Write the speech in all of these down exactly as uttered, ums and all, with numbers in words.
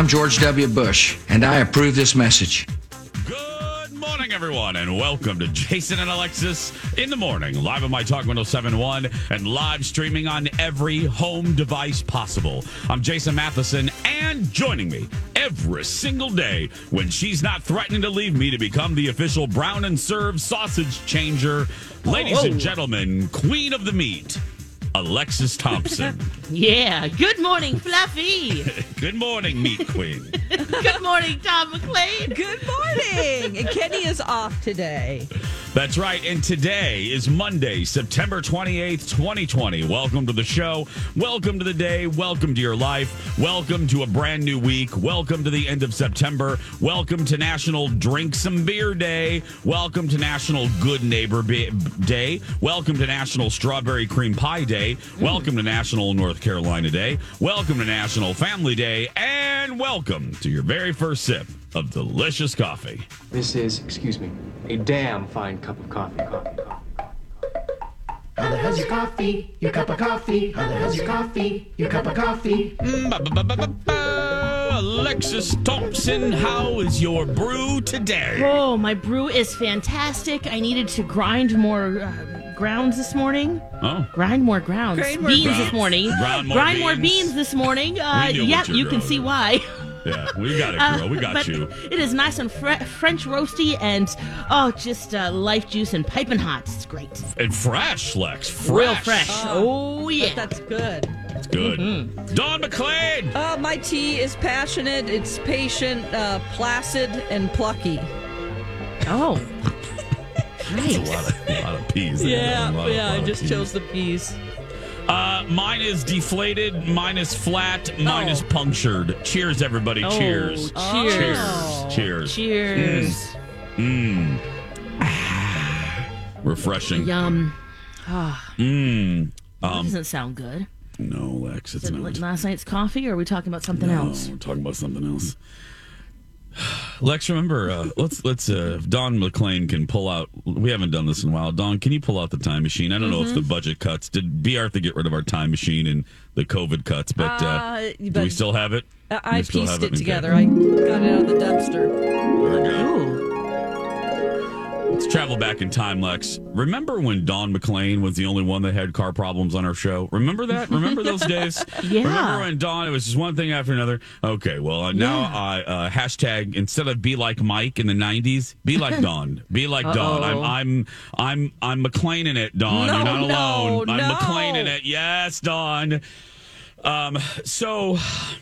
I'm George W. Bush, and I approve this message. Good morning, everyone, and welcome to Jason and Alexis in the morning, live on My Talk one oh seven point one and live streaming on every home device possible. I'm Jason Matheson, and joining me every single day when she's not threatening to leave me to become the official Brown and Serve sausage changer, ladies oh. and gentlemen, Queen of the Meat, Alexis Thompson. Yeah. Good morning, Fluffy. Good morning, Meat Queen. Good morning, Tom McClain. Good morning. And Kenny is off today. That's right. And today is Monday, September twenty-eighth, twenty twenty. Welcome to the show. Welcome to the day. Welcome to your life. Welcome to a brand new week. Welcome to the end of September. Welcome to National Drink Some Beer Day. Welcome to National Good Neighbor Be- Day. Welcome to National Strawberry Cream Pie Day. Welcome to National North Carolina Day. Welcome to National Family Day. And welcome to your very first sip of delicious coffee. This is, excuse me, a damn fine cup of coffee. Coffee, coffee, coffee. How the hell's your coffee? Your cup of coffee? How the hell's your coffee? Your cup of coffee? Mm-ba-ba-ba-ba-ba. Alexis Thompson, how is your brew today? Oh, my brew is fantastic. I needed to grind more uh, grounds this morning. Oh. Grind more grounds. Grind more beans grounds. this morning. Grind more Grind more beans. beans this morning. Uh, We knew what yep, you were you can doing. see why. Yeah, we got it, girl. We got but you. It is nice and fre- French roasty and, oh, just uh, life juice and piping hot. It's great. And fresh, Lex. Fresh. Real fresh. Oh, yeah. But that's good. It's good. Mm-hmm. Dawn McClain. Uh, my tea is passionate, it's patient, uh, placid, and plucky. Oh. That's Nice. a lot of, a lot of peas. there. Yeah, A lot of- yeah, lot I of just peas. chose the peas. Uh, mine is deflated, mine is flat, mine Oh. is punctured. Cheers, everybody. Oh, Cheers. cheers. Cheers. Cheers. Cheers. Mmm. Refreshing. Yum. Ah, Mmm. that Um, doesn't sound good. no, Lex, it's Is it not. like last night's coffee, or are we talking about something No, else? we're talking about something else. Lex, remember, uh, let's let's uh, if Don McClain can pull out. We haven't done this in a while. Don, can you pull out the time machine? I don't know if the budget cuts did B. Arthur get rid of our time machine and the COVID cuts, but, uh, Uh, do we but still have it? I, Do I we still pieced have it Okay. together. I got it out of the dumpster. There we go. Ooh. Let's travel back in time, Lex. Remember when Don McClain was the only one that had car problems on our show? Remember that? Remember those days? Yeah. Remember when Don, it was just one thing after another? Okay, well, uh, now Yeah. I uh, hashtag, instead of be like Mike in the nineties, be like Don. Be like Don. I'm Uh-oh. I'm I'm I'm McClain in it, Don. No, You're not no, alone. I'm no. McClain in it. Yes, Don. Um, so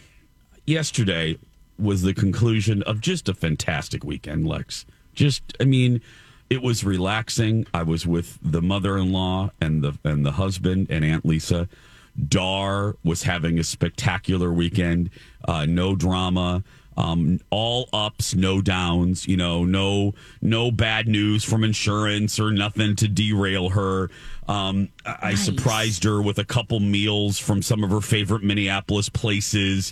yesterday was the conclusion of just a fantastic weekend, Lex. Just, I mean, it was relaxing. I was with the mother-in-law and the and the husband and Aunt Lisa. Dar was having a spectacular weekend. Uh, no drama. Um, all ups, no downs. You know, no no bad news from insurance or nothing to derail her. Um, I, I Nice. surprised her with a couple meals from some of her favorite Minneapolis places.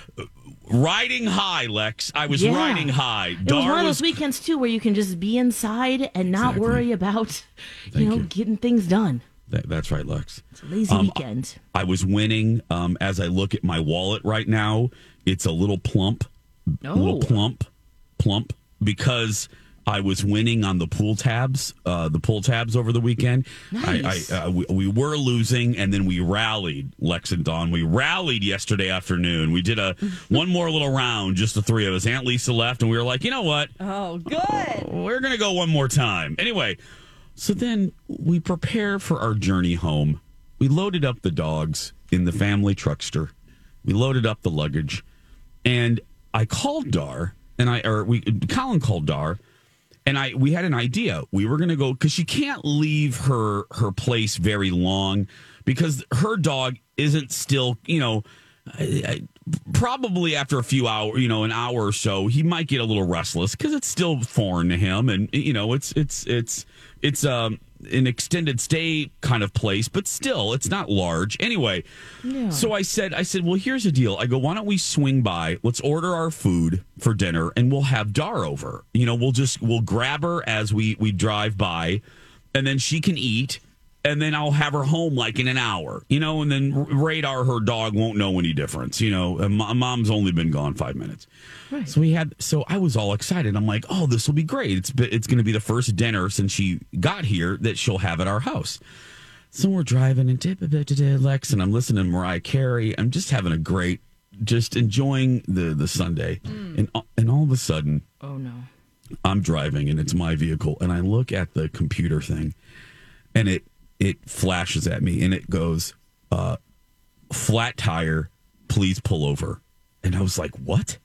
Riding high, Lex. I was Yeah. riding high. It was Dar one of those weekends, too, where you can just be inside and not Exactly. worry about, you Thank know, you. getting things done. That- that's right, Lex. It's a lazy Um, weekend. I was winning. Um, as I look at my wallet right now, it's a little plump, a little Oh. plump, plump, because I was winning on the pool tabs, uh, the pool tabs over the weekend. Nice. I, I, uh, we, we were losing, and then we rallied, Lex and Dawn. We rallied yesterday afternoon. We did a one more little round, just the three of us. Aunt Lisa left, and we were like, you know what? Oh, good. We're going to go one more time. Anyway, so then we prepare for our journey home. We loaded up the dogs in the family truckster. We loaded up the luggage. And I called Dar, and I, or we, Colin called Dar, and I, we had an idea. We were going to go, because she can't leave her, her place very long because her dog isn't still, you know, I, I, probably after a few hours, you know, an hour or so, he might get a little restless because it's still foreign to him, and you know, it's it's it's it's um an extended stay kind of place, but still, it's not large. Anyway, Yeah. so I said, I said, well, here's the deal. I go, why don't we swing by? Let's order our food for dinner, and we'll have Dar over. You know, we'll just we'll grab her as we we drive by, and then she can eat. and then I'll have her home like in an hour, you know, and then Radar, her dog, won't know any difference, you know. And Mom's only been gone five minutes. Right. So we had, so I was all excited. I'm like, oh, this will be great. It's it's going to be the first dinner since she got here that she'll have at our house. So we're driving and Lex, and I'm listening to Mariah Carey. I'm just having a great, just enjoying the the Sunday, mm. and and all of a sudden, oh no, I'm driving and it's my vehicle, and I look at the computer thing, and it it flashes at me, and it goes, uh, "Flat tire, please pull over." And I was like, "What?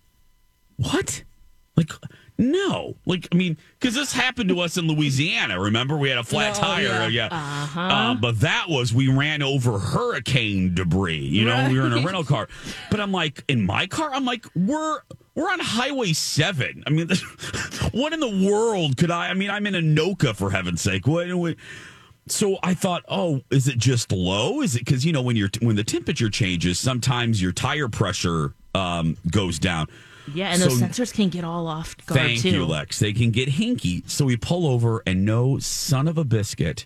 What? Like, no. Like, I mean, because this happened to us in Louisiana. Remember, we had a flat oh, tire. Yeah. yeah. Uh-huh. Uh, but that was, we ran over hurricane debris. You know, right. we were in a rental car. But I'm like, in my car, I'm like, we're we're on Highway seven. I mean, what in the world could I? I mean, I'm in Anoka, for heaven's sake. What? what So I thought, oh, is it just low? Is it because, you know, when you're when the temperature changes, sometimes your tire pressure um, goes down. Yeah, and so, those sensors can get all off guard, thank too. you, Lex. They can get hinky. So we pull over, and no son of a biscuit,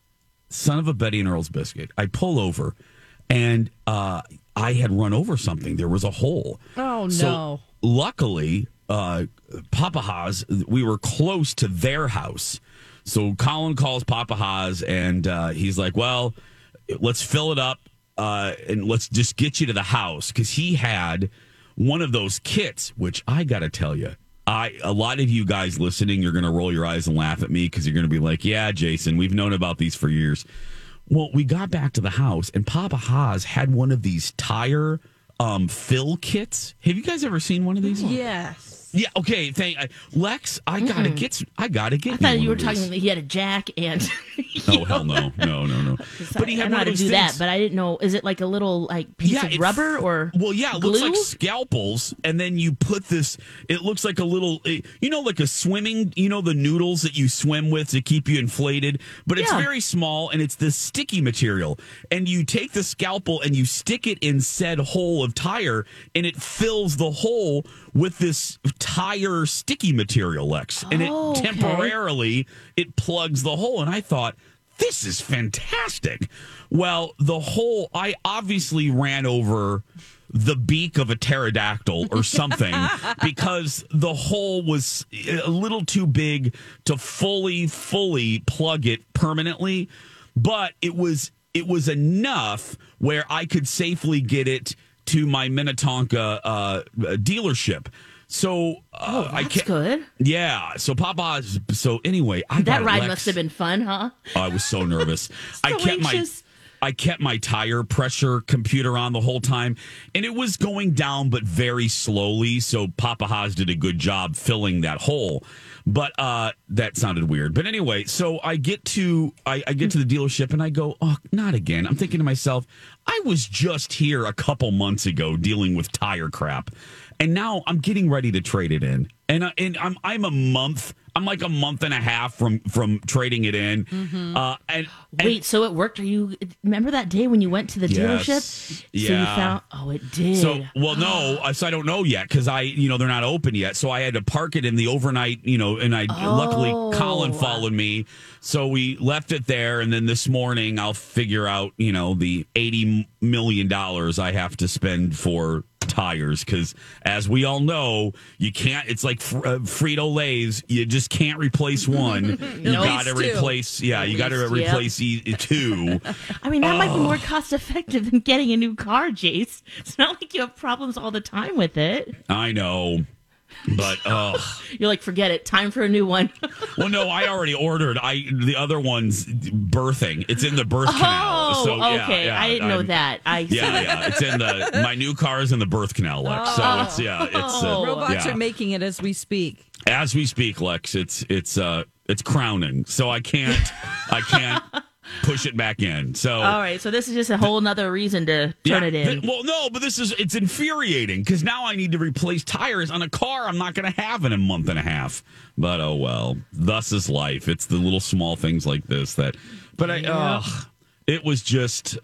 son of a Betty and Earl's biscuit. I pull over, and uh, I had run over something. There was a hole. Oh, so no. Luckily, uh, Papa Haas, we were close to their house. So Colin calls Papa Haas, and uh, he's like, well, let's fill it up, uh, and let's just get you to the house. Because he had one of those kits, which I got to tell you, I a lot of you guys listening, you're going to roll your eyes and laugh at me because you're going to be like, yeah, Jason, we've known about these for years. Well, we got back to the house, and Papa Haas had one of these tire um, fill kits. Have you guys ever seen one of these? Yes. Yeah. Okay. Thank uh, Lex. I gotta Mm-mm. get. I gotta get. I thought me you one were of talking these. that he had a jack and. Oh hell no, no, no, no. But he had I know how to do that, but I didn't know. Is it like a little like piece Yeah, of it- rubber or Well, yeah, it glue? looks like scalpels, and then you put this. It looks like a little, eh, you know, like a swimming. You know, the noodles that you swim with to keep you inflated, but it's Yeah. very small, and it's this sticky material. And you take the scalpel and you stick it in said hole of tire, and it fills the hole with this tire sticky material, Lex, and it Oh, okay. temporarily it plugs the hole. And I thought, this is fantastic. Well, the hole, I obviously ran over the beak of a pterodactyl or something because the hole was a little too big to fully, fully plug it permanently. But it was it was enough where I could safely get it to my Minnetonka uh, dealership. So uh, Oh, I that's can't. good. Yeah. So Papa. So anyway, I That got ride Lex- must have been fun, huh? I was so nervous. I kept my Salacious. I kept my tire pressure computer on the whole time, and it was going down, but very slowly. So Papa Haas did a good job filling that hole. But uh, that sounded weird. But anyway, so I get to I, I get to the dealership and I go, oh, not again. I'm thinking to myself, I was just here a couple months ago dealing with tire crap, and now I'm getting ready to trade it in. And I, and I'm I'm a month. I'm like a month and a half from from trading it in. Mm-hmm. Uh, and, and Wait, so it worked? Are you remember that day when you went to the Yes. dealership? So you Yeah. found oh it did. So, well, no, I- so I don't know yet because I, you know, they're not open yet. So I had to park it in the overnight, you know, and I luckily Oh. Colin followed me. So we left it there. And then this morning I'll figure out, you know, the eighty million dollars I have to spend for tires because as we all know, you can't, it's like fr- uh, Frito-Lay's, you just can't replace one. You At got to least two. replace, yeah, At you got to least, yep. replace e- two. I mean, that might be Oh. more cost effective than getting a new car, Jace. It's not like you have problems all the time with it. I know. But oh You're like, forget it. Time for a new one. well, no, I already ordered. I the other one's birthing. It's in the birth canal. Oh, So yeah, okay. yeah, I didn't know I'm- that. I Yeah, yeah. It's in the my new car is in the birth canal, Lex. So it's yeah, it's uh, Oh. Robots yeah. are making it as we speak. As we speak, Lex. It's it's uh it's crowning. So I can't I can't push it back in. So All right, so this is just a whole nother reason to turn yeah, it in. th- well, no, but this is it's infuriating because now I need to replace tires on a car I'm not going to have in a month and a half. But oh well, thus is life. It's the little small things like this that. But I, Yeah. ugh, it was just,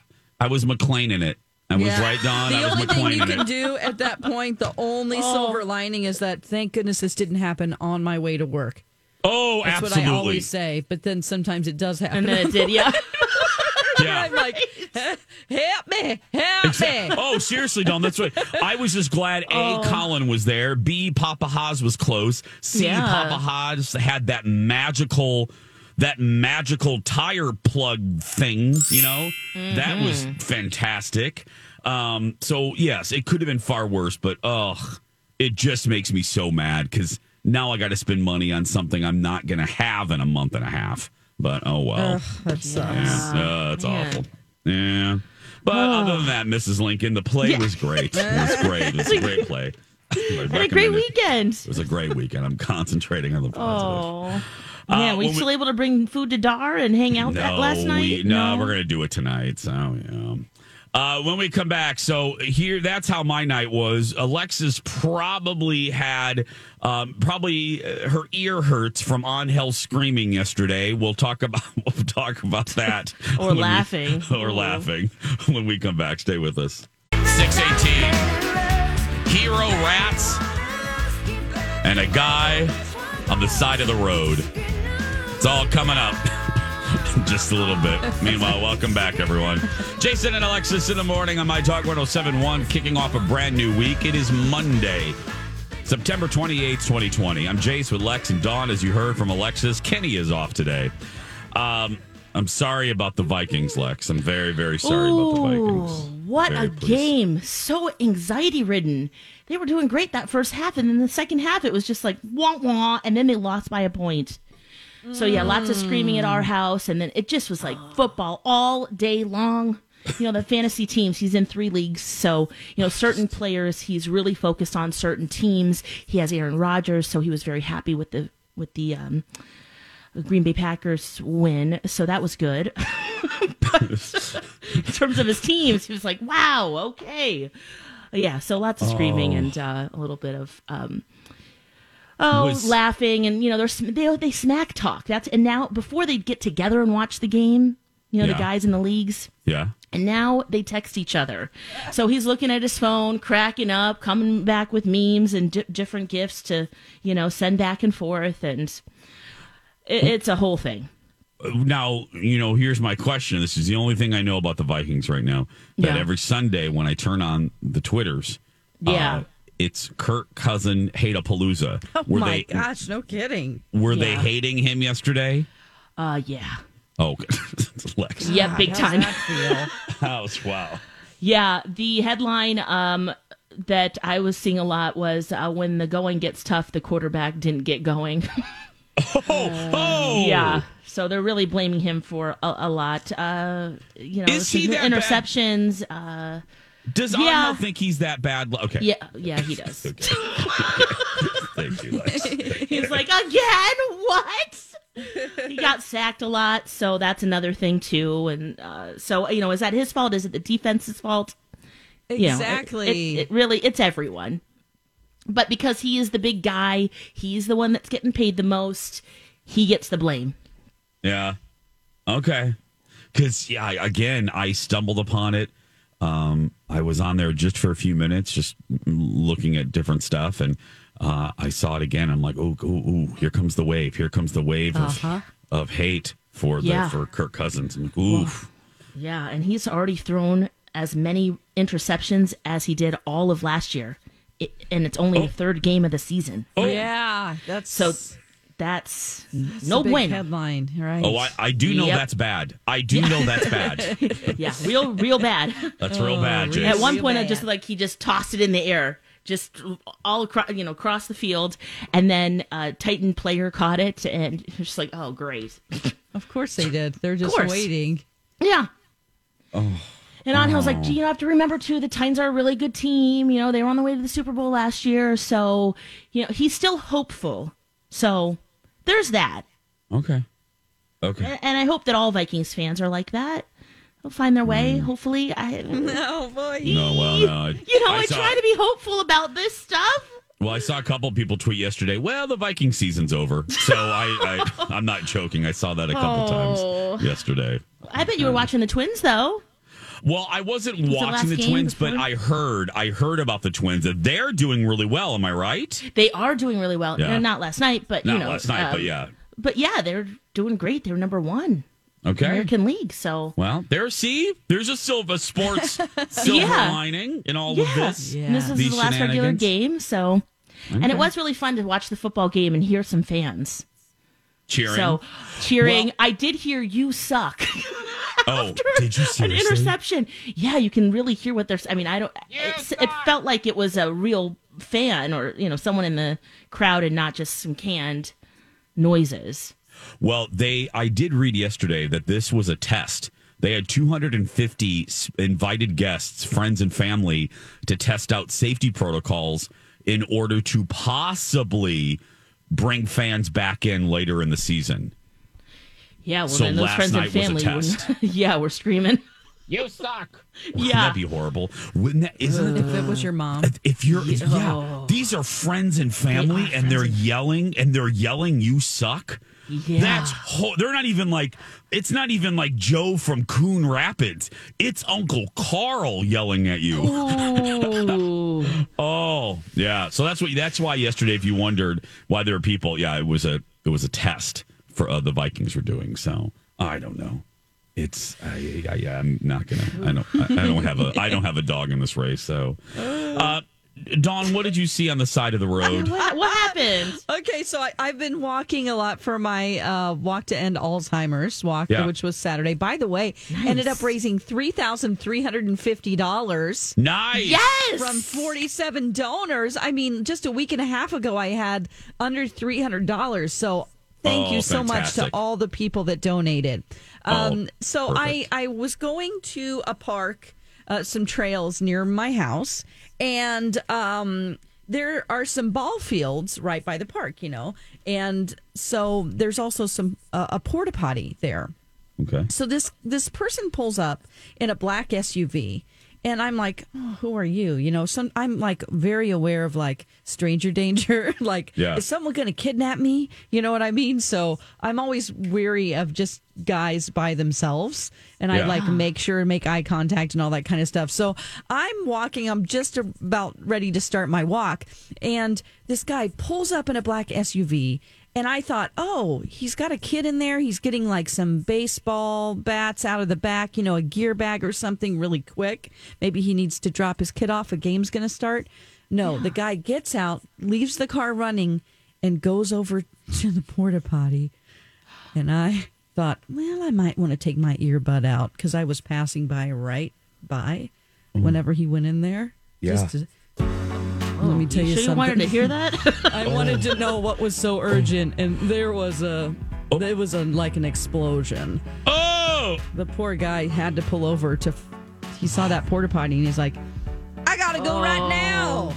I was McLean in it. I was Yeah. right, Don. The I was only thing McLean you in can it. do at that point, the only silver lining is that thank goodness this didn't happen on my way to work. Oh, That's absolutely. what I always say. But then sometimes it does happen. And then it did, yeah. Yeah. I'm like, help me, help me. Oh, seriously, Dawn. That's what I was just glad. A, Oh. Colin was there. B, Papa Haas was close. C, Yeah. Papa Haas had that magical, that magical tire plug thing. You know, that was fantastic. Um, so yes, it could have been far worse, but ugh, it just makes me so mad because now I got to spend money on something I'm not going to have in a month and a half. But oh well. Ugh, that sucks. Yeah, uh, that's man. awful. Yeah. But other than that, Missus Lincoln, the play Yeah. was great. It was great. It was a great play. I Had a great recommend it. weekend. It was a great weekend. I'm concentrating on the positive. Oh. Yeah, Uh, we when still we- able to bring food to Dar and hang out that No, last night? we, no, we're going to do it tonight. So, yeah. Uh, when we come back, so here, that's how my night was. Alexis probably had, um, probably uh, her ear hurts from On Hell screaming yesterday. We'll talk about, we'll talk about that. Or when we- laughing. or Ooh. laughing when we come back. Stay with us. six eighteen. Hero Rats and a guy on the side of the road. It's all coming up. Just a little bit. Meanwhile, welcome back, everyone. Jason and Alexis in the morning on My Talk one oh seven point one, kicking off a brand new week. It is Monday, September twenty-eighth, twenty twenty. I'm Jace with Lex and Dawn, as you heard from Alexis. Kenny is off today. Um, I'm sorry about the Vikings, Lex. I'm very, very sorry about the Vikings. Ooh, what Very a pleased. game. So anxiety ridden. They were doing great that first half, and then the second half, it was just like wah wah, and then they lost by a point. So, yeah, lots of screaming at our house, and then it just was like football all day long. You know, the fantasy teams, he's in three leagues, so, you know, certain players, he's really focused on certain teams. He has Aaron Rodgers, so he was very happy with the with the um, Green Bay Packers win, so that was good. But in terms of his teams, he was like, wow, okay. Yeah, so lots of screaming and uh, a little bit of... Um, Oh, Was- laughing, and you know, they're, sm- they they smack talk. That's and now before they'd get together and watch the game, you know, Yeah. the guys in the leagues, Yeah. and now they text each other. So he's looking at his phone, cracking up, coming back with memes and di- different gifts to, you know, send back and forth, and it, it's a whole thing. Now, you know, here's my question. This is the only thing I know about the Vikings right now. That Yeah. every Sunday when I turn on the Twitters, Yeah. uh, it's Kirk Cousin Hate-a-Palooza. Oh were my they, gosh, no kidding. Were they Yeah. hating him yesterday? Uh, yeah, Oh, okay. Lex. yeah, big How's time. that feel? House. Wow. Yeah, the headline um, that I was seeing a lot was uh, when the going gets tough, the quarterback didn't get going. Oh, oh. Yeah, so they're really blaming him for a, a lot. Uh, you know, Is he some that bad? interceptions. Uh, Does Yeah. Arnold think he's that bad? Okay. yeah, yeah, he does. Okay. Thank you, Lex. He's like, again, what? He got sacked a lot, so that's another thing too. And uh, so, you know, is that his fault? Is it the defense's fault? You know, it- Exactly. it, it really, it's everyone. But because he is the big guy, he's the one that's getting paid the most. He gets the blame. Yeah. Okay. Because, yeah, I- again, I stumbled upon it. Um, I was on there just for a few minutes, just looking at different stuff. And uh, I saw it again. I'm like, oh, ooh, ooh, here comes the wave. Here comes the wave Uh-huh. of, of hate for the, Yeah. for Kirk Cousins. I'm like, oof. Yeah, and he's already thrown as many interceptions as he did all of last year. It, and it's only the third game of the season. Oh. Yeah, that's So that's, that's no a big bueno. headline, right? Oh, I, I do know Yep. that's bad. I do know that's bad. Yeah, real, real bad. That's real bad, Jace. At one Real point, I bad. just like he just tossed it in the air, just all across, you know, across the field, and then a Titan player caught it, and it was just like, oh, great, Of course they did. They're just course. waiting. yeah. Oh. And on Hill's like, gee, you have to remember too, the Titans are a really good team. You know, they were on the way to the Super Bowl last year, so you know he's still hopeful. So there's that, Okay. Okay. and, and I hope that all Vikings fans are like that. They'll find their way. Hopefully, I. Oh boy. No, well, no. I- You know, I I, saw- try to be hopeful about this stuff. Well, I saw a couple people tweet yesterday, well, the Viking season's over. So I, I, I'm not joking. I saw that a couple Oh. times yesterday. I bet you were watching the Twins, though. Well, I wasn't the watching last the game Twins, but before? I heard I heard about the Twins that they're doing really well. Am I right? They are doing really well. Yeah. Uh, Not last night, but Not you know, last night, um, but yeah. But yeah, they're doing great. They're number one. Okay. American League. So Well, there, see, there's a silver sports silver Yeah. lining in all yeah, of this. And this is These the last regular shenanigans. game. So, and it was really fun to watch the football game and hear some fans. Cheering. So cheering. Well- I did hear you suck. oh, did you An seriously? interception. Yeah, you can really hear what they're. I mean, I don't. It's, it felt like it was a real fan or you know someone in the crowd and not just some canned noises. Well, they. I did read yesterday that this was a test. They had two hundred fifty s- invited guests, friends and family, to test out safety protocols in order to possibly bring fans back in later in the season. Yeah, well, So then those last friends and night was a family, test. wouldn't- yeah, we're screaming. You suck. Wouldn't Yeah. that be horrible? Wouldn't that? Isn't it? If it was your mom. If you're, yeah, these are friends and family, and they're yelling, and they're yelling, "You suck." Yeah. That's ho- they're not even like it's not even like Joe from Coon Rapids. It's Uncle Carl yelling at you. Ooh. Oh, yeah. So that's what that's why yesterday, if you wondered why there were people, yeah, it was a it was a test for uh, the Vikings were doing. So I don't know. It's I, I, I'm not gonna. I don't. I, I don't have a. I don't have a dog in this race. So, uh, Dawn, what did you see on the side of the road? what, what happened? Okay, so I, I've been walking a lot for my uh, Walk to End Alzheimer's walk, Yeah. which was Saturday. By the way, Nice. ended up raising three thousand three hundred and fifty dollars Nice. Yes. from forty-seven donors. I mean, just a week and a half ago, I had under three hundred dollars. So thank Oh, you so much fantastic. to all the people that donated. Um, Oh, so I, I was going to a park, uh, some trails near my house, and um, there are some ball fields right by the park, you know, and so there's also some uh, a porta potty there. Okay. So this this person pulls up in a black S U V, and I'm like, oh, who are you? You know, some I'm like very aware of like stranger danger. like, Yeah. is someone going to kidnap me? You know what I mean? So I'm always weary of just guys by themselves, and I Yeah. like make sure and make eye contact and all that kind of stuff. So I'm walking. I'm just about ready to start my walk, and this guy pulls up in a black S U V. And I thought, oh, he's got a kid in there. He's getting like some baseball bats out of the back, you know, a gear bag or something really quick. Maybe he needs to drop his kid off. A game's going to start. No, the guy gets out, leaves the car running, and goes over to the porta potty. And I thought, well, I might want to take my earbud out because I was passing by right by whenever he went in there. Yeah. Just to, let me tell you, You should have something. wanted to hear that. I wanted to know what was so urgent, and there was a, there was a like an explosion. Oh, The poor guy had to pull over to. He saw that porta potty, and he's like, "I gotta go right now."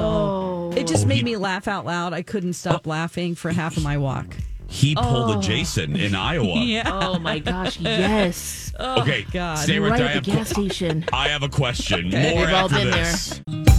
Oh. It just Oh, made he- me laugh out loud. I couldn't stop laughing for half of my walk. he pulled a Jason in Iowa. Yeah. Oh my gosh! Yes. Okay, God. stay right, Right there. I at have, the gas station. I have a question. More We've all after been this.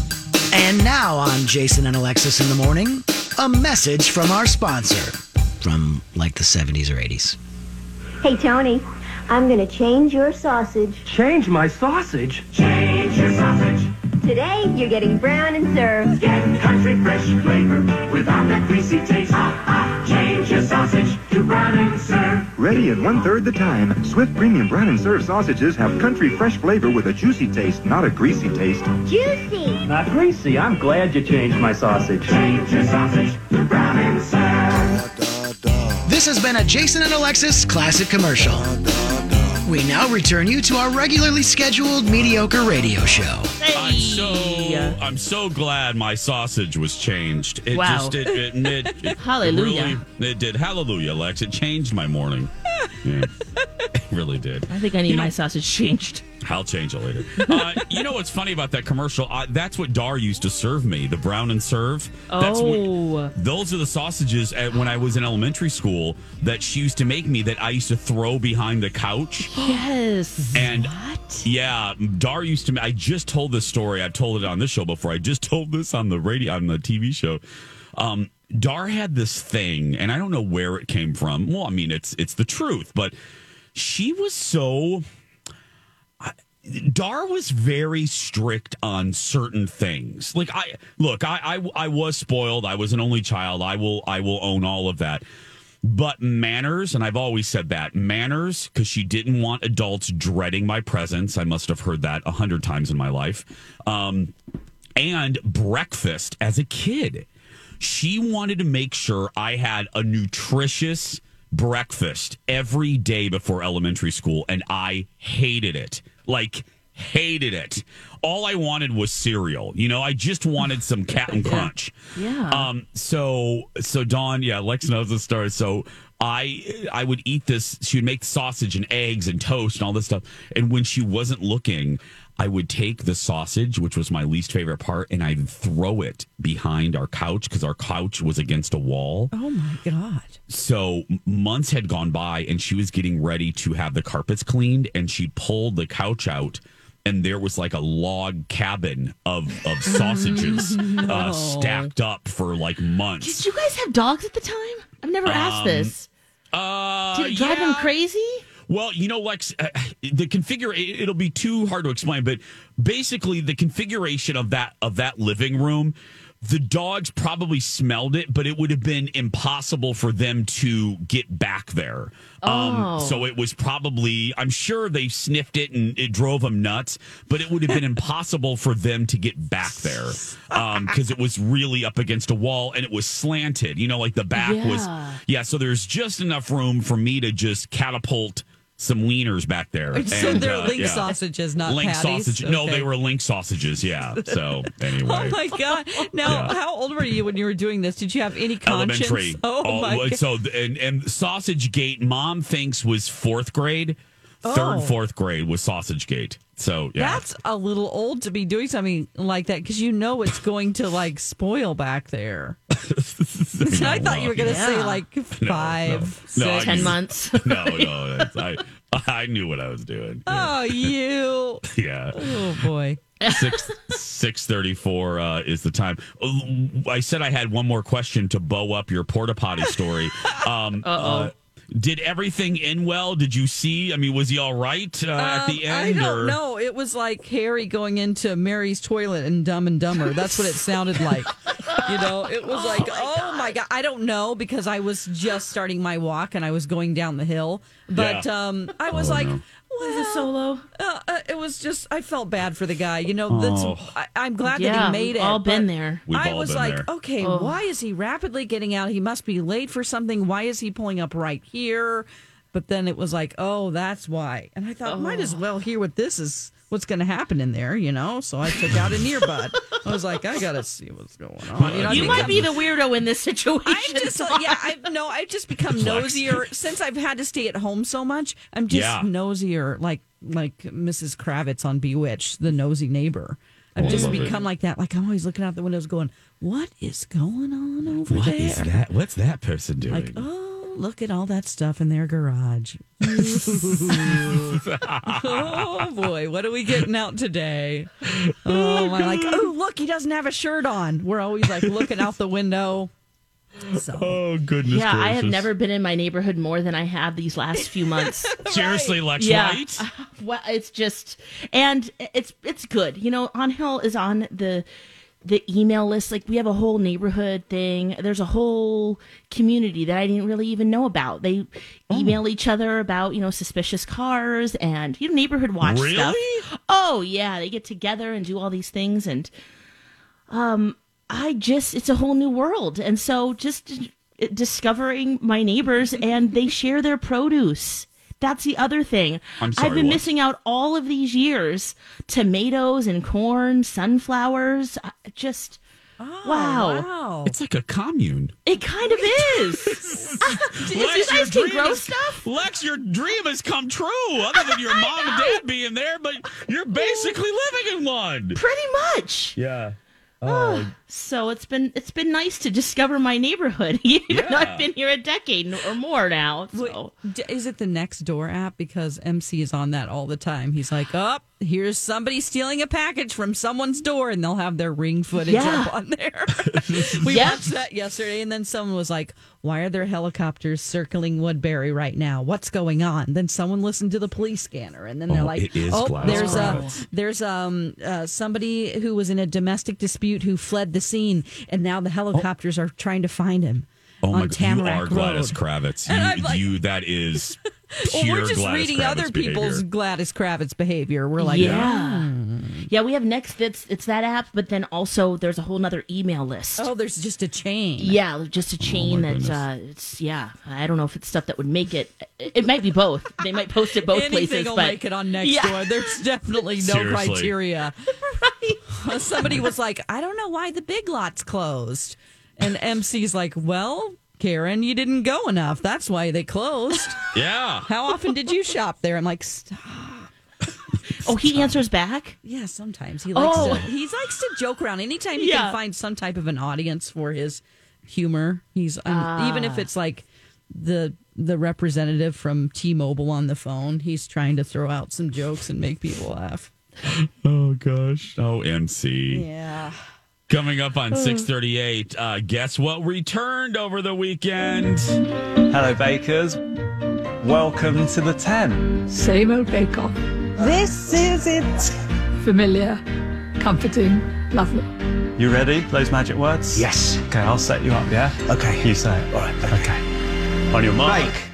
And now on Jason and Alexis in the morning, a message from our sponsor from like the seventies or eighties. Hey, Tony, I'm going to change your sausage. Change my sausage. Change your sausage. Today, you're getting brown and served. Get country fresh flavor without that greasy taste. Ah, ah, change your sausage to brown and serve. Ready in one-third the time, Swift Premium Brown and Serve sausages have country fresh flavor with a juicy taste, not a greasy taste. Juicy. Not greasy. I'm glad you changed my sausage. Change your sausage to brown and serve. This has been a Jason and Alexis classic commercial. We now return you to our regularly scheduled mediocre radio show. I'm so I'm so glad my sausage was changed. It Wow. just it, it, it, it Hallelujah. Really, it did. Hallelujah, Lex. It changed my morning. Yeah, it really did. I think I need You know- my sausage changed. I'll change it later. Uh, you know what's funny about that commercial? Uh, that's what Dar used to serve me, the brown and serve. That's Oh. what, those are the sausages at, when I was in elementary school that she used to make me that I used to throw behind the couch. Yes. And yeah, Dar used to. I just told this story. I've told it on this show before. I just told this on the radio on the T V show. Um, Dar had this thing, and I don't know where it came from. Well, I mean, it's it's the truth, but she was so. Dar was very strict on certain things. Like I look, I, I I was spoiled. I was an only child. I will I will own all of that. But manners, and I've always said that, manners, because she didn't want adults dreading my presence. I must have heard that a hundred times in my life. Um, and breakfast as a kid. She wanted to make sure I had a nutritious breakfast every day before elementary school, and I hated it. Like, hated it. All I wanted was cereal. You know, I just wanted some Captain Crunch. Yeah. Um. So, so Dawn, yeah, Lex knows the story. So I, I would eat this. She would make sausage and eggs and toast and all this stuff. And when she wasn't looking, I would take the sausage, which was my least favorite part, and I'd throw it behind our couch because our couch was against a wall. Oh, my God. So months had gone by, and she was getting ready to have the carpets cleaned, and she pulled the couch out, and there was like a log cabin of, of sausages No. uh, stacked up for like months. Did you guys have dogs at the time? I've never asked Um, this. Uh, Did it drive them yeah. crazy? Well, you know, Lex, uh, the configure it'll be too hard to explain, but basically the configuration of that of that living room, the dogs probably smelled it, but it would have been impossible for them to get back there. Oh. Um, so it was probably, I'm sure they sniffed it and it drove them nuts, but it would have been impossible for them to get back there because it was really up against a wall and it was slanted. You know, like the back Yeah. was, yeah. So there's just enough room for me to just catapult some wieners back there. So And, they're uh, link yeah. sausages, not Link patties? sausage. No, Okay. they were link sausages. Yeah. So anyway. Oh my God! Now, Yeah. how old were you when you were doing this? Did you have any conscience? Elementary. Oh my well, God! So and and Sausage Gate, Mom thinks was fourth grade. Third, Oh. fourth grade was Sausage Gate. So yeah, That's a little old to be doing something like that because you know it's going to like spoil back there. I thought you were going to say Yeah. like No, five, no. No, I six. Ten mean- months. no, no. That's, I I knew what I was doing. Yeah. Oh, you! yeah. Oh boy! six six thirty four uh, is the time. I said I had one more question to bow up your porta potty story. Um, uh, did everything end well? Did you see? I mean, was he all right uh, at the Um, end? I don't or? know. It was like Harry going into Mary's toilet in Dumb and Dumber. That's what it sounded like. You know, it was like, oh my God. I don't know because I was just starting my walk and I was going down the hill. But Yeah. um, I was Oh, like, no. Was it solo? uh, uh, it was just, I felt bad for the guy. You know, that's, Oh. I, I'm glad Yeah, that he made we've it. all been but there. We've I all was been like, there. okay, Oh. why is he rapidly getting out? He must be late for something. Why is he pulling up right here? But then it was like, oh, that's why. And I thought, might as well hear what this is, what's going to happen in there, you know? So I took out an earbud. I was like, I got to see what's going on. know, I You think might I'm- be the weirdo in this situation. I'm just, yeah, I no, I've just become Flex. nosier since I've had to stay at home so much. I'm just Yeah. nosier, like like Missus Kravitz on Bewitched, the nosy neighbor. I've Oh, just love it. become like that. Like I'm always looking out the windows, going, "What is going on over What there?" is that? What's that person doing? Like, oh, look at all that stuff in their garage. Oh boy, what are we getting out today? Oh, my! Like, oh, look, he doesn't have a shirt on. We're always like looking out the window. So. Oh goodness! Yeah, I have gracious. never been in my neighborhood more than I have these last few months. Seriously, Lex Yeah. White. Well, it's just, and it's it's good. You know, On Hill is on the the email list. Like we have a whole neighborhood thing. There's a whole community that I didn't really even know about. They email each other about you know suspicious cars and you know neighborhood watch Really? stuff. Oh yeah, they get together and do all these things and um. I just, it's a whole new world. And so just discovering my neighbors and they share their produce. That's the other thing. I'm sorry, I've been what? missing out all of these years. Tomatoes and corn, sunflowers. I- Just, wow. Wow. It's like a commune. It kind of is. you Lex, your guys can dream grow has- stuff? Lex, your dream has come true. Other than your mom and dad being there, but you're basically living in one. Pretty much. Yeah. So it's been it's been nice to discover my neighborhood, even though Yeah. I've been here a decade or more now. So. Wait, d- is it the Next Door app? Because M C is on that all the time. He's like, oh, here's somebody stealing a package from someone's door, and they'll have their ring footage Yeah. up on there. We Yep. watched that yesterday, and then someone was like, why are there helicopters circling Woodbury right now? What's going on? Then someone listened to the police scanner, and then they're Oh, like, it is oh, Glass there's a Kravitz. there's um uh, somebody who was in a domestic dispute who fled the scene, and now the helicopters are trying to find him. Oh my on God, you Tamarack are Gladys Road. Kravitz. And I'm You, like- you that is Well, pure we're just Gladys reading Kravitz other people's behavior. Gladys Kravitz behavior. We're like, yeah. "Oh." Yeah, we have Next. It's, it's that app, but then also there's a whole nother email list. Oh, there's just a chain. Yeah, just a chain my that's, uh, it's, yeah, I don't know if it's stuff that would make it. It might be both. They might post it both Anything places. will but make it on Nextdoor. Yeah. There's definitely no Seriously. criteria. Right. Somebody was like, I don't know why the Big Lot's closed. And M C's like, well, Karen, you didn't go enough. That's why they closed. Yeah. How often did you shop there? I'm like, stop. Oh, he answers back? Yeah, sometimes he likes Oh. to. He likes to joke around. Anytime he Yeah. can find some type of an audience for his humor, he's um, Ah. even if it's like the the representative from T-Mobile on the phone. He's trying to throw out some jokes and make people laugh. Oh gosh. Oh, M C. Yeah. Coming up on six thirty-eight, uh, guess what returned over the weekend? Hello, bakers. Welcome to the ten. Same old Bake Off. This is it. Familiar, comforting, lovely. You ready? Those magic words? Yes. Okay, I'll set you up, yeah? Okay. You say it. All right. Okay. On your mark. Bake.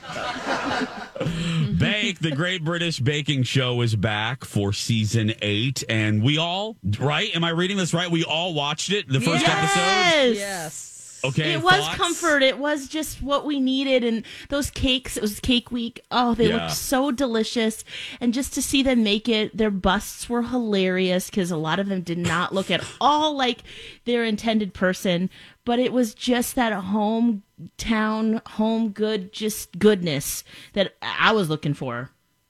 Bake, the Great British Baking Show, is back for season eight, and we all, right? Am I reading this right? We all watched it, the first episode? Yes. Yes. Okay. It was thoughts? comfort. It was just what we needed. And those cakes, it was cake week. Oh, they Yeah. looked so delicious. And just to see them make it, their busts were hilarious because a lot of them did not look at all like their intended person. But it was just that hometown, home good, just goodness that I was looking for.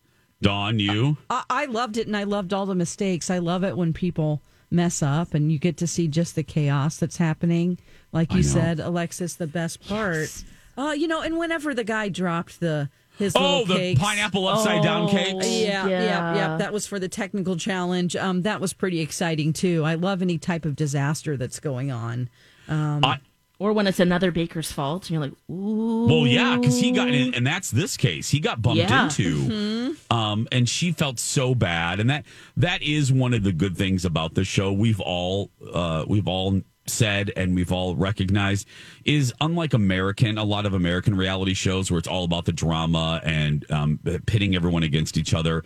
Dawn, you? I, I loved it, and I loved all the mistakes. I love it when people mess up, and you get to see just the chaos that's happening. Like you I know. said, Alexis, the best part. Uh, you know, and whenever the guy dropped the his Oh, little the cakes, pineapple upside down cakes? Yeah, yeah, Yeah. yeah. That was for the technical challenge. Um, that was pretty exciting too. I love any type of disaster that's going on. Um, I, Or when it's another baker's fault, and you're like, ooh. well, yeah, because he got in, and that's this case. He got bumped Yeah. into, Mm-hmm. um, and she felt so bad. And that that is one of the good things about the show. We've all uh, we've all said and we've all recognized is unlike American, a lot of American reality shows where it's all about the drama and um, pitting everyone against each other.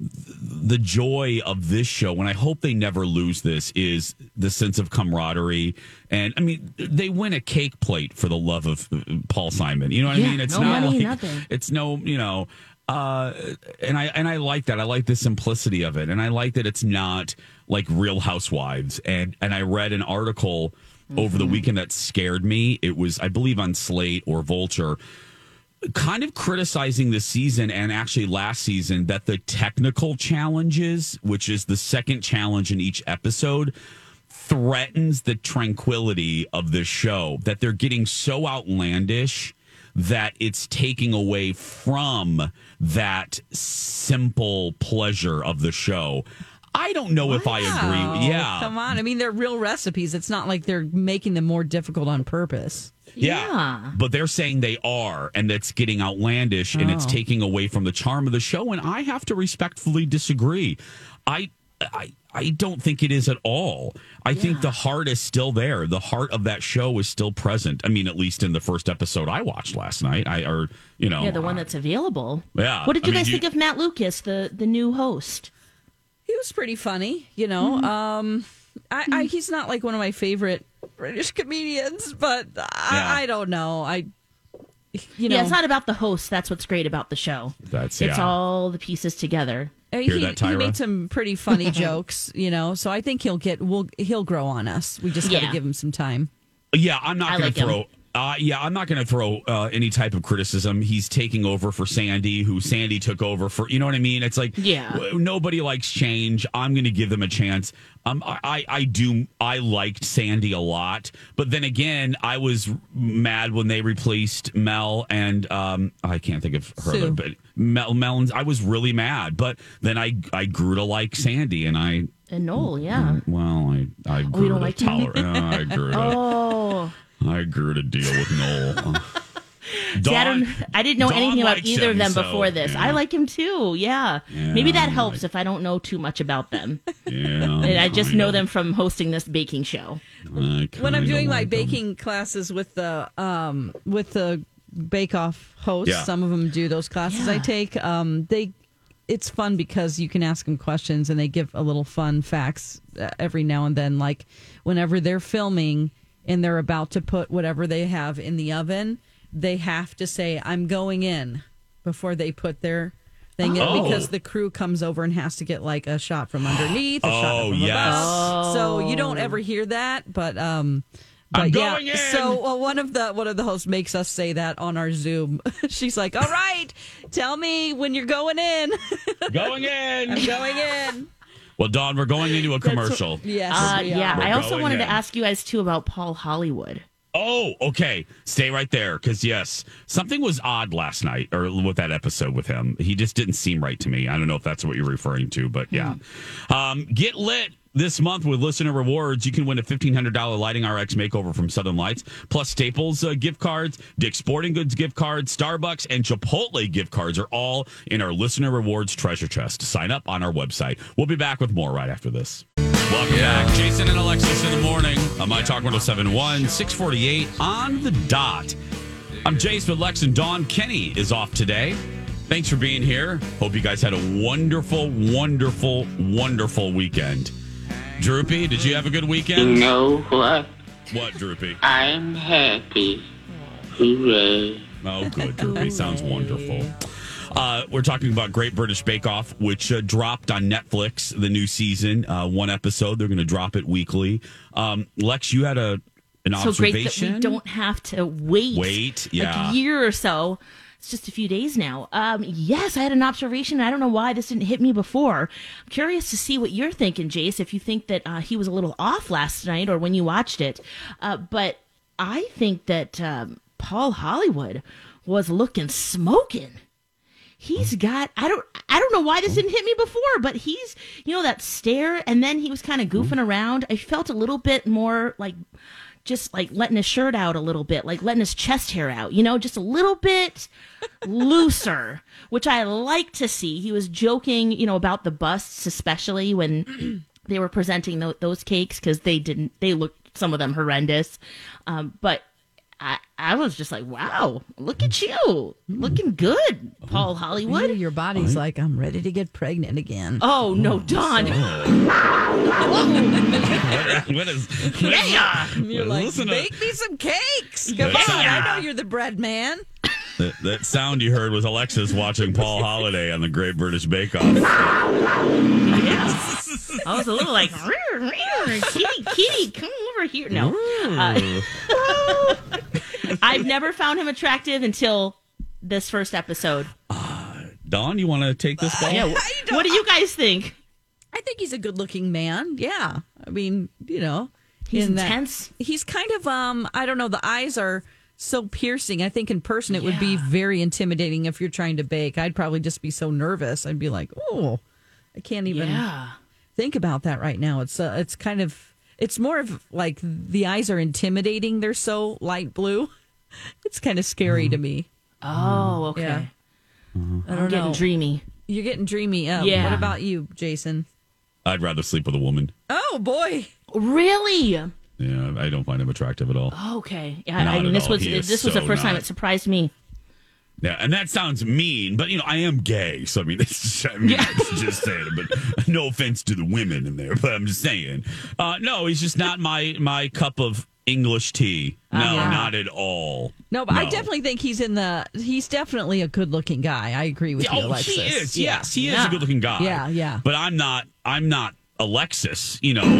The joy of this show, and I hope they never lose this, is the sense of camaraderie. And I mean, they win a cake plate for the love of uh, Paul Simon. You know what Yeah, I mean? It's no not money, like nothing. it's no, you know, uh, and I and I like that. I like the simplicity of it, and I like that it's not like Real Housewives. And and I read an article over the weekend that scared me. It was, I believe, on Slate or Vulture, kind of criticizing this season and actually last season that the technical challenges, which is the second challenge in each episode, threatens the tranquility of the show, that they're getting so outlandish that it's taking away from that simple pleasure of the show. I don't know if I wow. agree. Yeah. Come on. I mean, they're real recipes. It's not like they're making them more difficult on purpose. Yeah. Yeah. But they're saying they are, and that's getting outlandish, and it's Oh. taking away from the charm of the show. And I have to respectfully disagree. I, I, I don't think it is at all. I think the heart is still there. The heart of that show is still present. I mean, at least in the first episode I watched last night. I, or you know, Yeah, the one that's available. Yeah. What did I you mean, guys you- think of Matt Lucas, the, the new host? He was pretty funny, you know. Mm-hmm. Um, I, I he's not like one of my favorite British comedians, but Yeah. I, I don't know. I, you know, Yeah, it's not about the host. That's what's great about the show. That's It's yeah. all the pieces together. Uh, Hear he, that, he Tyra? made some pretty funny jokes, you know. So I think he'll get we'll he'll grow on us. We just got to Yeah. give him some time. Yeah, I'm not I going like to him. throw. Uh, yeah, I'm not going to throw uh, any type of criticism. He's taking over for Sandy, who Sandy took over for. You know what I mean? It's like, Yeah. w- nobody likes change. I'm going to give them a chance. Um, I, I, I do. I liked Sandy a lot, but then again, I was mad when they replaced Mel and um, I can't think of her, Sue. but Mel. Melons. I was really mad, but then I, I grew to like Sandy, and I. And Noel, yeah. Well, I, I grew don't to like him? tolerate. uh, I grew to. Oh, I grew to deal with Noel. See, I, Dawn- don't, I didn't know Dawn anything about likes either of him, them so, before this. yeah. I like him too. Yeah. Yeah, Maybe that I helps like- if I don't know too much about them. Yeah, And I just know kinda. them from hosting this baking show. I When I'm kinda doing my like him. baking classes with the um with the Bake Off hosts, Yeah. some of them do those classes I Yeah. take. Um, they it's fun because you can ask them questions and they give a little fun facts uh, every now and then. Like whenever they're filming and they're about to put whatever they have in the oven, they have to say, "I'm going in," before they put their thing Oh. in, because the crew comes over and has to get like a shot from underneath, a shot Oh, from yes. above. So you don't ever hear that, but um. But I'm yeah, going in. so well, one of the one of the hosts makes us say that on our Zoom. She's like, "All right, tell me when you're going in." Going in. I'm going in. Well, Dawn, we're going into a commercial. Yes, Uh, we yeah. are. We're I also going wanted to in. ask you guys too about Paul Hollywood. Oh, okay. Stay right there, because yes, something was odd last night, or with that episode with him. He just didn't seem right to me. I don't know if that's what you're referring to, but yeah. Um, get lit this month with listener rewards. You can win a fifteen hundred dollars Lighting R X makeover from Southern Lights, plus Staples uh, gift cards, Dick's Sporting Goods gift cards, Starbucks, and Chipotle gift cards are all in our listener rewards treasure chest. Sign up on our website. We'll be back with more right after this. Welcome back. Jason and Alexis in the morning on My Talk one oh seven one, six forty-eight on the dot. I'm Jace with Lex and Dawn. Kenny is off today. Thanks for being here. Hope you guys had a wonderful, wonderful, wonderful weekend. Droopy, did you have a good weekend? You know what? What, Droopy? I'm happy. Hooray. Oh, good, Droopy. Sounds wonderful. Uh, we're talking about Great British Bake Off, which uh, dropped on Netflix, the new season. Uh, one episode. They're going to drop it weekly. Um, Lex, you had a an So great that observation? we don't have to wait. Wait, yeah. Like a year or so. It's just a few days now. Um, yes, I had an observation. I don't know why this didn't hit me before. I'm curious to see what you're thinking, Jace, if you think that uh, he was a little off last night or when you watched it. Uh, but I think that um, Paul Hollywood was looking smoking. He's got I don't I don't know why this didn't hit me before, but he's, you know, that stare, and then he was kind of goofing around. I felt a little bit more like just like letting his shirt out a little bit, like letting his chest hair out, you know, just a little bit looser, which I like to see. He was joking, you know, about the busts, especially when they were presenting th- those cakes, because they didn't, they looked, some of them horrendous. Um, but I, I was just like, wow, look at you. Looking good, Paul Hollywood. Maybe your body's like, I'm ready to get pregnant again. Oh, no, Dawn. what is, what is Yeah. You're like, listen to- make me some cakes. Come Yeah. on, I know you're the bread man. that, that sound you heard was Alexis watching Paul Holiday on the Great British Bake Off. Yeah. I was a little like, kitty, kitty, come over here. No. Uh, I've never found him attractive until this first episode. Dawn, you want to take this ball? Yeah. wh- What do you guys think? I think he's a good-looking man. Yeah, I mean, you know, He's in that- intense. he's kind of um, I don't know. The eyes are so piercing. I think in person it would be Yeah. very intimidating if you're trying to bake. I'd probably just be so nervous. I'd be like, oh, I can't even Yeah. think about that right now. It's uh, it's kind of it's more of like the eyes are intimidating. They're so light blue. It's kind of scary to me. Oh, okay. Yeah. I I'm don't getting know. dreamy. You're getting dreamy. Uh, Yeah. What about you, Jason? I'd rather sleep with a woman. Oh boy. Really? Yeah, I don't find him attractive at all. Okay. Yeah, Not I mean, at this all. was He is this was the so first time not. it surprised me. Yeah, and that sounds mean, but you know, I am gay, so I mean, it's just, I mean, it's just saying. But no offense to the women in there, but I'm just saying. Uh, no, he's just not my my cup of English tea. No, Uh-huh. not at all. No, but I No. definitely think he's in the. He's definitely a good-looking guy. I agree with you, Oh, Alexis. he is. Yeah. Yes, he is Yeah. a good-looking guy. Yeah, yeah. But I'm not. I'm not Alexis. You know.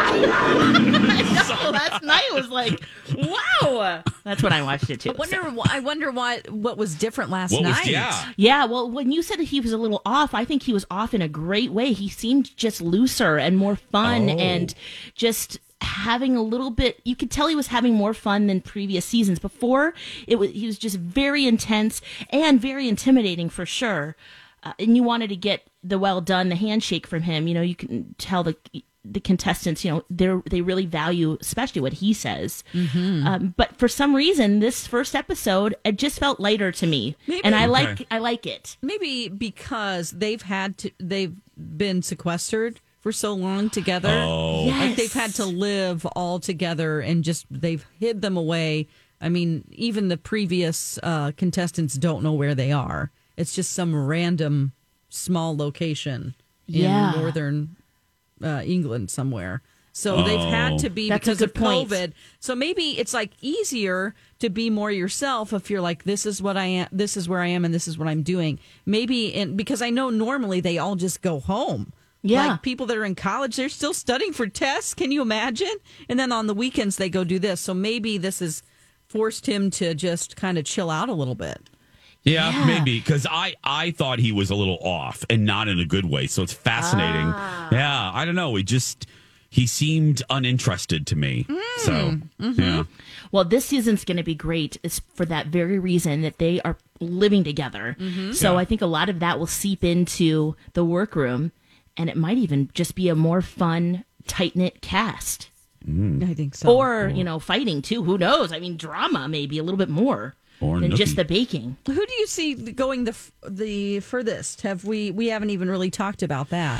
No, last night was like, wow. That's when I watched it too. I wonder. wh- I wonder what what was different last What was- night. yeah. Yeah, well, when you said that he was a little off, I think he was off in a great way. He seemed just looser and more fun Oh. and just having a little bit, you could tell he was having more fun than previous seasons. Before, it was he was just very intense and very intimidating for sure. Uh, and you wanted to get the well done, the handshake from him. You know, you can tell the the contestants, you know, they they really value, especially what he says. Mm-hmm. Um, but for some reason, this first episode, it just felt lighter to me, Maybe- and I Okay. like I like it. Maybe because they've had to, they've been sequestered for so long together. Oh. Like Yes. they've had to live all together and just they've hid them away. I mean, even the previous uh, contestants don't know where they are. It's just some random small location in Yeah. northern uh, England somewhere. So they've had Oh. to be That's a because of good point. COVID. So maybe it's like easier to be more yourself if you're like, this is what I am, this is where I am, and this is what I'm doing. Maybe in, because I know normally they all just go home. Yeah. Like people that are in college, they're still studying for tests. Can you imagine? And then on the weekends they go do this. So maybe this has forced him to just kind of chill out a little bit. Yeah, Yeah. maybe because I I thought he was a little off and not in a good way. So it's fascinating. Ah. Yeah, I don't know. He just he seemed uninterested to me. So Mm-hmm. yeah, Well, this season's going to be great is for that very reason that they are living together. So Yeah. I think a lot of that will seep into the workroom, and it might even just be a more fun, tight knit cast. I think so. Or, you know, fighting too. Who knows? I mean, drama maybe a little bit more Or than nookie. just the baking. Who do you see going the f- the furthest? Have we we haven't even really talked about that?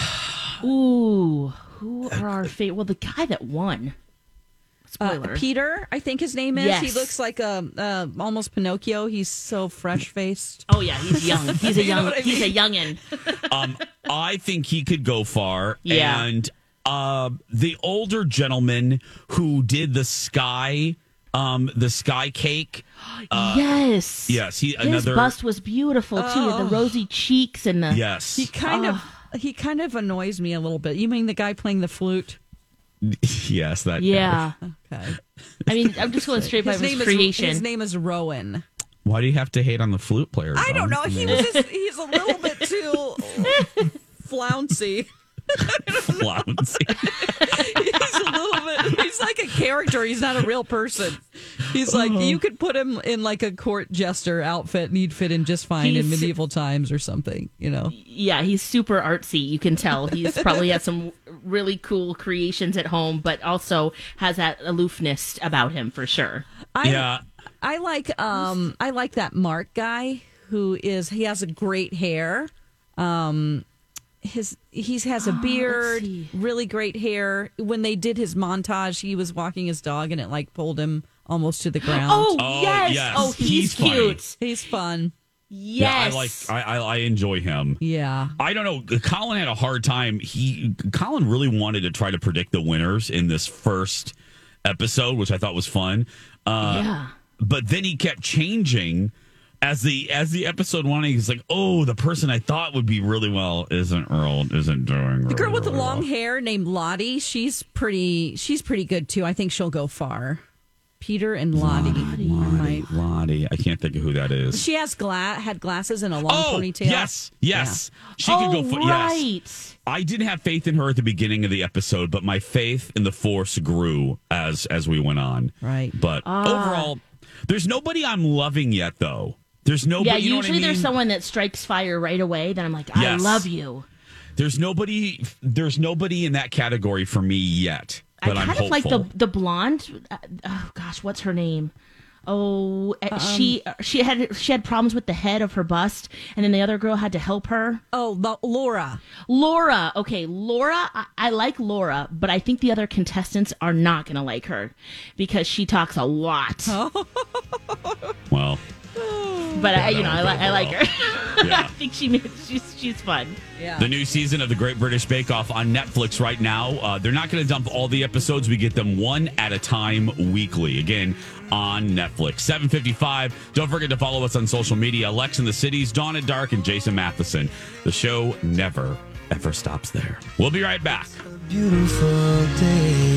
Ooh, who are our favorite? Well, the guy that won. Uh, Spoiler. Peter, I think his name is. He Yes. looks like a uh, almost Pinocchio. He's so fresh faced. Oh yeah, he's young. He's a You know young. what I He's a mean? youngin. um, I think he could go far. Yeah. And uh, the older gentleman who did the sky, um, the sky cake. Uh, yes. Yes, he His another. bust was beautiful too. Oh. The rosy cheeks and the. Yes. He kind Oh. of he kind of annoys me a little bit. You mean the guy playing the flute? Yes, that. Yeah. Okay. I mean, I'm just going straight by His his, name creation. is his name is Rowan. Why do you have to hate on the flute player? I don't Tom? know. He was just, he's a little bit too flouncy. flouncy. He's a little bit. He's like a character. He's not a real person. He's like you could put him in like a court jester outfit, and he'd fit in just fine in He's- medieval times or something. You know. Yeah, he's super artsy. You can tell he's probably has some really cool creations at home, but also has that aloofness about him for sure. I, Yeah. I like um I like that Mark guy who is he has a great hair. Um his he has a beard, see. really great hair. When they did his montage, he was walking his dog and it like pulled him almost to the ground. Oh, Oh, yes. yes. Oh, he's, He's funny. cute. He's fun. Yes. Yeah, I like. I, I I enjoy him. Yeah. I don't know. Colin had a hard time. He Colin really wanted to try to predict the winners in this first episode, which I thought was fun. Uh, yeah. But then he kept changing as the as the episode went on. He's like, "Oh, the person I thought would be really well isn't real, isn't doing." The girl with the really long well." hair named Lottie, she's pretty she's pretty good too. I think she'll go far. Peter and Lottie. are my- Lottie. I can't think of who that is. She has gla- had glasses and a long Oh, ponytail. yes, yes. She oh, could go for right. yes. I didn't have faith in her at the beginning of the episode, but my faith in the Force grew as as we went on. Right. But Ah. overall, there's nobody I'm loving yet, though. There's nobody. Yeah, you know usually what I mean? there's someone that strikes fire right away. Then I'm like, I Yes. love you. There's nobody. There's nobody in that category for me yet. But I I'm kind hopeful. of like the the blonde. Uh, oh gosh, what's her name? Oh, uh, she she had she had problems with the head of her bust, and then the other girl had to help her. Oh, Lo- Laura. Laura. Okay, Laura. I, I like Laura, but I think the other contestants are not going to like her because she talks a lot. well. But I, Yeah, you know, I, that'll li- go I like well. her. Yeah. I think she made, she's she's fun. Yeah. The new season of the Great British Bake Off on Netflix right now. Uh, they're not going to dump all the episodes. We get them one at a time weekly. Again, on Netflix. seven fifty-five. Don't forget to follow us on social media. Lex in the Cities, Dawn at Dark, and Jason Matheson. The show never, ever stops there. We'll be right back. Beautiful day.